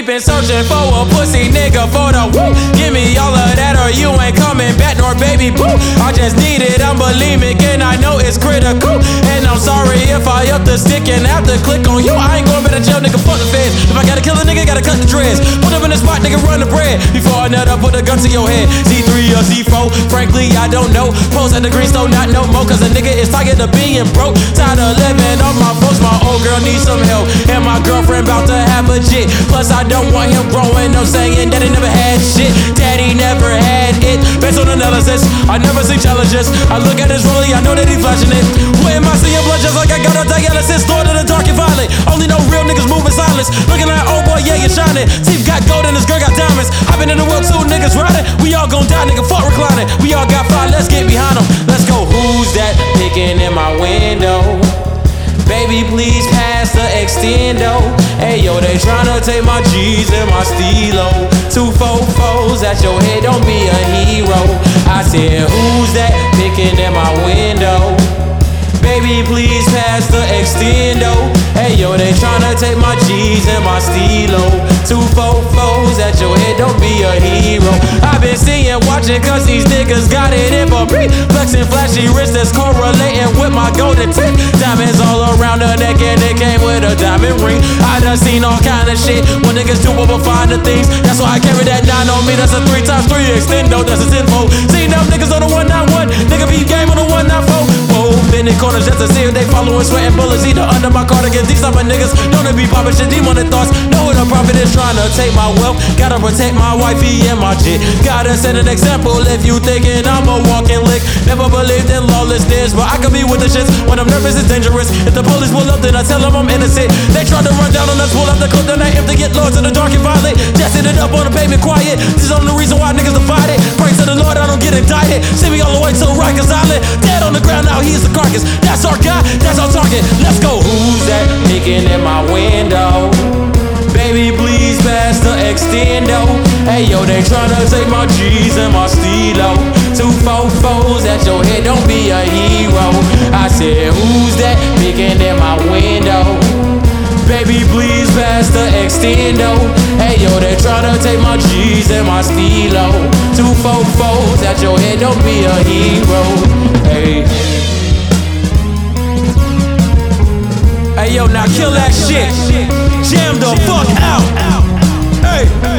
been searching for a pussy nigga for the woo. Give me all of that or you ain't coming back nor baby boo. I just need it, I'm bulimic and I know it's critical. And I'm sorry if I up the stick and have to click on you. I ain't going back to jail, nigga, fuck the feds. If I gotta kill a nigga, gotta cut the dreads. Put up in the spot, nigga, run the bread. Before I nut up, put a gun to your head. Z3 or Z4, frankly, I don't know. Pose at the green stone, not no more. Cause a nigga is tired of being broke. Tired of living off my folks. My old girl needs some help. And my girlfriend about to have a jit. Plus, I don't want him growing up saying that he never had shit. Daddy never had it. Based on analysis, I never see challenges. I look at his rollie, I know that he flashing it. What am I seeing blood just like I got a dialysis? Lord of the dark and violent. Only know real niggas move in silence. Looking like, oh boy, yeah, you're shining. Teeth got gold and his girl got diamonds. I've been in the world, 2 niggas riding. We all gon' die, nigga, fuck reclining. We all got fly, let's get behind them. Let's go, who's that picking in my window? Baby, please pass the extendo. Hey yo, they tryna take my G's and my stilo. 2 fofos at your head, don't be a hero. I said, who's that picking in my window? Baby, please pass the extendo. Hey yo, they tryna take my G's and my stilo. 2 fofos at your head, don't be a hero. I've been seeing, watching, cause these niggas got it in for me. Flexing flashy wrists that's correlating with my golden teeth. Diamonds all around her neck and it came with a diamond ring. I done seen all kind of shit when niggas do over finer things. That's why I carry that 9 on me, that's a 3x3 extendo, that's a 10-fold. Seen them niggas on the 191, nigga be game on the 194. Whoa, bending corners just to see if they following, sweating bullets either under my cardigan. These type of niggas don't be popping shit, demonic thoughts. Know what a prophet is trying to take my wealth. Gotta protect my wifey and my jit. Gotta set an example if you thinking I'm a walking lick. Never believed in lawlessness, but I can be with the shits. When I'm nervous, it's dangerous. If the police pull up, then I tell them I'm innocent. They tried to run down on us, pull up the clip, then I aim to get lost in the dark and violent. Just ended up on the pavement quiet. This is the only reason why niggas divide it. Pray to the Lord, I don't get indicted. Send me all the way to Rikers Island. Dead on the ground, now he's the carcass. That's our guy, that's our target. Let's go. Who's that picking in my window? Baby, please pass the extendo. Hey yo, they tryna take my G's and my stilo. 2 fofos at your head, don't be a hero. I said, who's that picking in my window? Baby, please pass the extendo. Hey yo, they tryna take my G's and my stilo. 2 fofos at your head, don't be a hero. Hey. Hey yo, now kill that shit. Jam the fuck out. Hey.